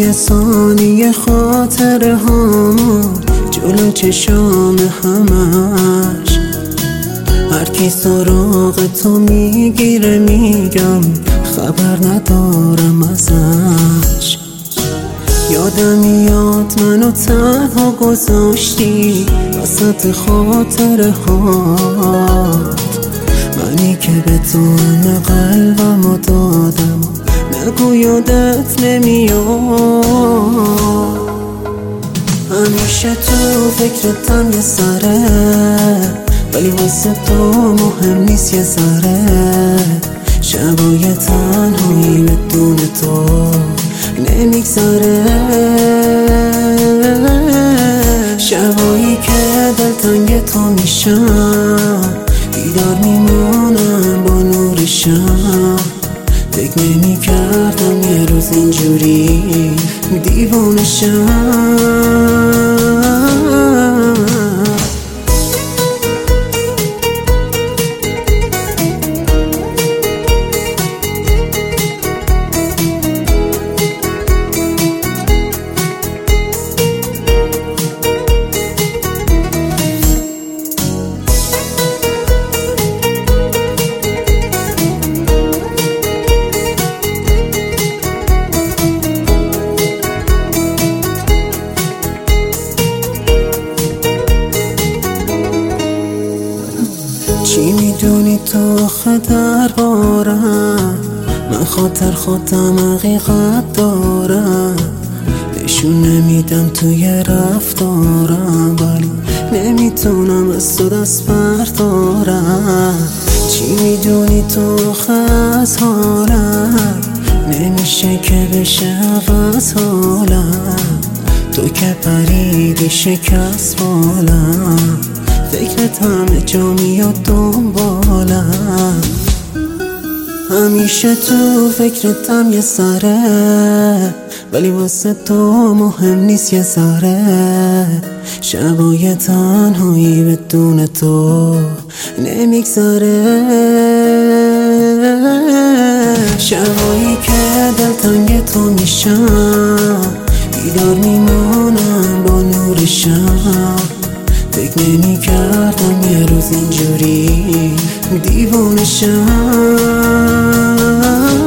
یه ثانیه خاطره هامون جلو چشام همش، هر کی سراغ تو میگیره میگم خبر ندارم ازش. یادم میاد منو تنها گذاشتی وسط خاطره هات، منی که به تو همه قلبمو دادم نگو یادت نمیاد. همیشه تو فکرتم یه سره، ولی واسه تو مهم نیست یه ذره. شبای تنهایی بدون تو نمیگذره، شبایی که دلتنگ تو میشم بیدار میمونم با نور شم. فکر نمی کردم یه روز اینجوری دیوونه شم. چی میدونی تو آخه دربارم؟ من خاطر خودم حقیقت دارم، نشون نمیدم توی رفتارم، ولی نمیتونم از تو دست بردارم. چی میدونی تو آخه از حالم؟ نمیشه که بشه عوض حالم، تو که پریدی شکست بالم، فکرت همه جا میاد دنبالم. همیشه تو فکرتم یه سره، ولی واسه تو مهم نیست یه ذره. شبای تنهایی بدون تو نمیگذره، شبایی که دلتنگ تو میشم بیدار میمونم با نور شم. فکر نمی کردم یه روز اینجوری دیوونه شم.